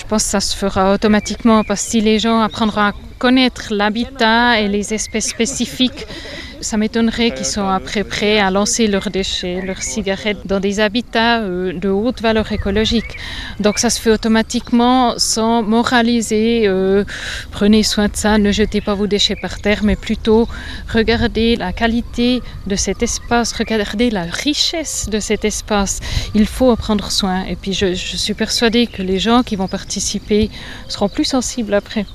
Je pense que ça se fera automatiquement parce que si les gens apprendront à connaître l'habitat et les espèces spécifiques, ça m'étonnerait qu'ils soient après prêts à lancer leurs déchets, leurs cigarettes dans des habitats de haute valeur écologique. Donc ça se fait automatiquement sans moraliser. Prenez soin de ça, ne jetez pas vos déchets par terre, mais plutôt regardez la qualité de cet espace, regardez la richesse de cet espace. Il faut en prendre soin. Et puis je suis persuadée que les gens qui vont participer seront plus sensibles après.